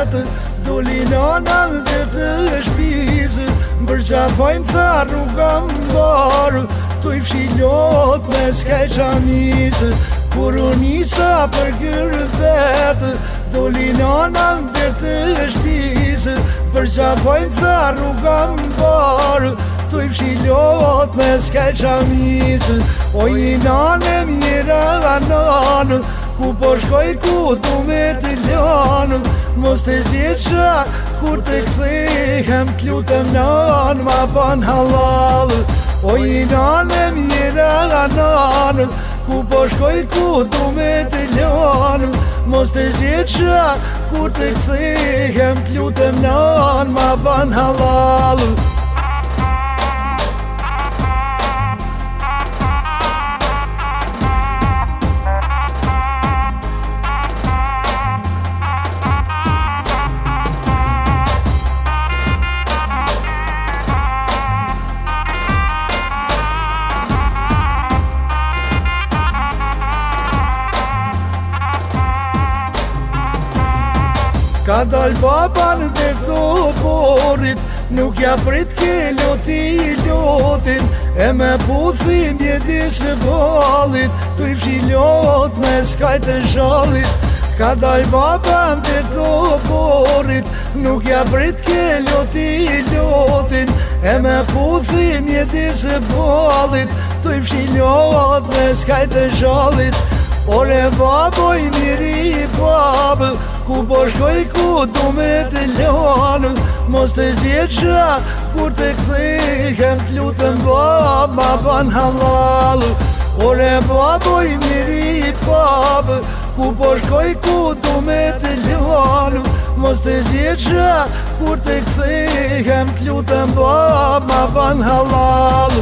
vetë, doli nanën dhe të shpisë, bërqafojnë tha rruga mbarë, tu i fshilot me skaj qamisë. Kur unë nisa për kërbetë, doli nanën dhe të shpisë, bërqafojnë tha rruga mbarë, tu i fshilot me skaj qamisë. O i nanë mjera nanë, ku po shkoj ku du me të lanë, mos të gjithësha kur të kthehem, t'lutem nanë ma ban halal. O i nanë mjera nanë, ku po shkoj ku du me të lanë, mos të gjithësha kur të kthehem, t'lutem nanë ma ban halal. Ka dal baban dhe këto borit, nuk ja prit ke loti lotin, e me puthi mjedis balit, tu i fshilot me skajt e shallit. Ka dal baban dhe këto borit, nuk ja prit ke loti lotin, e me puthi mjedis balit, tu i fshilot me skajt e shallit. Ore baboj miri babë, ku po shkoj ku du me të lanë, mos të gjithësha kur të kthehem, t'lutem babë ma ban halal. Ore baboj miri babë, ku po shkoj ku du me të lanë, mos të gjithësha kur të kthehem, t'lutem babë ma ban halal.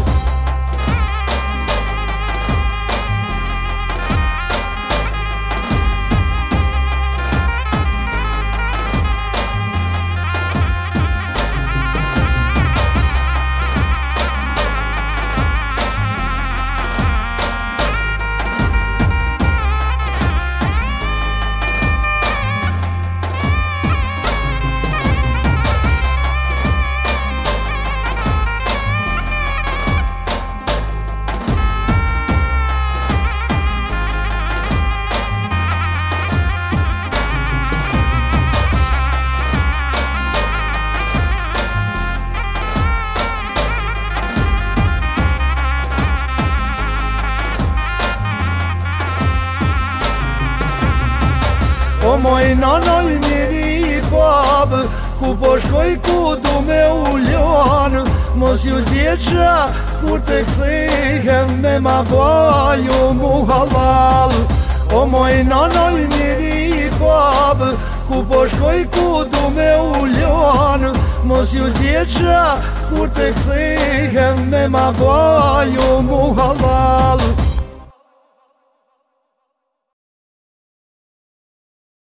O moj nanoj miri babë, ku po shkoj ku du me u lanë, mos ju gjithësha kur të kthehem, me ma baju mu halal. O moj nanoj miri babë, ku po shkoj ku du me u lanë, mos ju gjithësha kur të kthehem, me ma baju mu halal.